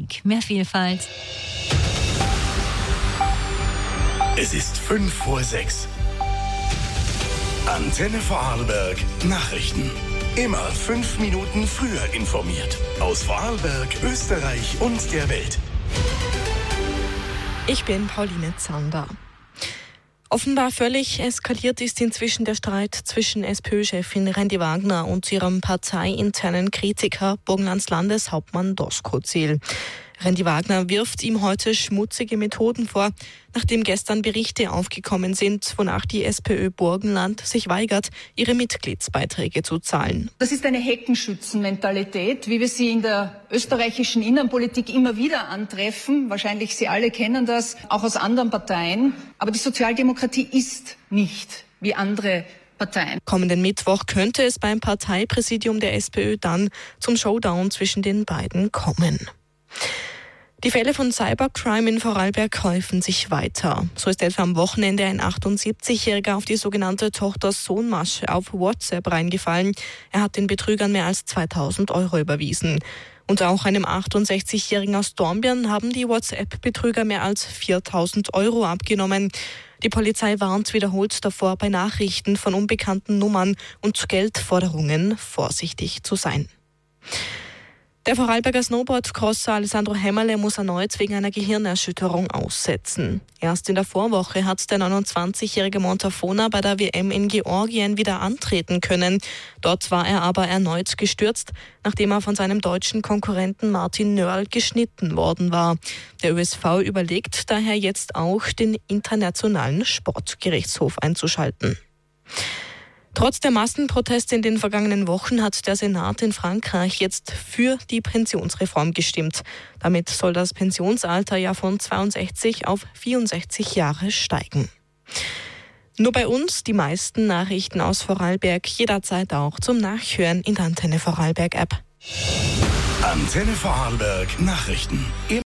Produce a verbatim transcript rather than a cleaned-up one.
Musik, mehr Vielfalt. Es ist fünf vor sechs. Antenne Vorarlberg Nachrichten. Immer fünf Minuten früher informiert. Aus Vorarlberg, Österreich und der Welt. Ich bin Pauline Zander. Offenbar völlig eskaliert ist inzwischen der Streit zwischen SPÖ-Chefin Randy Wagner und ihrem parteiinternen Kritiker Burgenlands Landeshauptmann Dosko Ziehl. Randy Wagner wirft ihm heute schmutzige Methoden vor, nachdem gestern Berichte aufgekommen sind, wonach die SPÖ Burgenland sich weigert, ihre Mitgliedsbeiträge zu zahlen. Das ist eine Heckenschützenmentalität, wie wir sie in der österreichischen Innenpolitik immer wieder antreffen. Wahrscheinlich Sie alle kennen das, auch aus anderen Parteien. Aber die Sozialdemokratie ist nicht wie andere Parteien. Kommenden Mittwoch könnte es beim Parteipräsidium der SPÖ dann zum Showdown zwischen den beiden kommen. Die Fälle von Cybercrime in Vorarlberg häufen sich weiter. So ist etwa am Wochenende ein achtundsiebzigjähriger auf die sogenannte Tochter-Sohn-Masche auf WhatsApp reingefallen. Er hat den Betrügern mehr als zweitausend Euro überwiesen. Und auch einem achtundsechzigjährigen aus Dornbirn haben die WhatsApp-Betrüger mehr als viertausend Euro abgenommen. Die Polizei warnt wiederholt davor, bei Nachrichten von unbekannten Nummern und Geldforderungen vorsichtig zu sein. Der Vorarlberger Snowboard-Crosser Alessandro Hämmerle muss erneut wegen einer Gehirnerschütterung aussetzen. Erst in der Vorwoche hat der neunundzwanzigjährige Montafoner bei der W M in Georgien wieder antreten können. Dort war er aber erneut gestürzt, nachdem er von seinem deutschen Konkurrenten Martin Nörl geschnitten worden war. Der Ö S V überlegt daher jetzt auch, den Internationalen Sportgerichtshof einzuschalten. Trotz der Massenproteste in den vergangenen Wochen hat der Senat in Frankreich jetzt für die Pensionsreform gestimmt. Damit soll das Pensionsalter ja von zweiundsechzig auf vierundsechzig Jahre steigen. Nur bei uns die meisten Nachrichten aus Vorarlberg, jederzeit auch zum Nachhören in der Antenne Vorarlberg App. Antenne Vorarlberg Nachrichten.